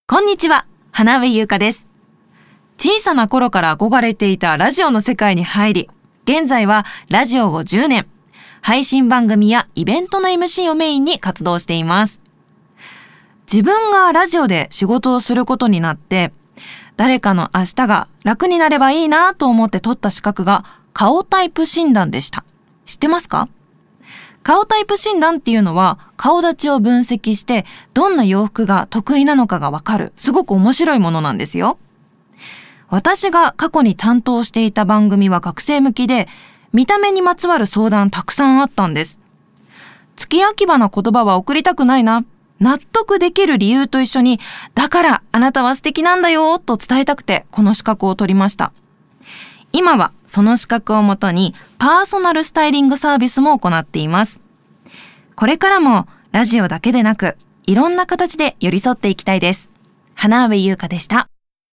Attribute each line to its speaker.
Speaker 1: こんにちは、花上優香です。小さな頃から憧れていたラジオの世界に入り、現在はラジオを10年、配信番組やイベントの MC をメインに活動しています。自分がラジオで仕事をすることになって、誰かの明日が楽になればいいなと思って取った資格が顔タイプ診断でした。知ってますか？顔タイプ診断っていうのは顔立ちを分析してどんな洋服が得意なのかがわかるすごく面白いものなんですよ。私が過去に担当していた番組は学生向きで見た目にまつわる相談たくさんあったんです。付き焼き場な言葉は送りたくないな。納得できる理由と一緒にだからあなたは素敵なんだよと伝えたくてこの資格を取りました。今はその資格をもとにパーソナルスタイリングサービスも行っています。これからもラジオだけでなくいろんな形で寄り添っていきたいです。花上優香でした。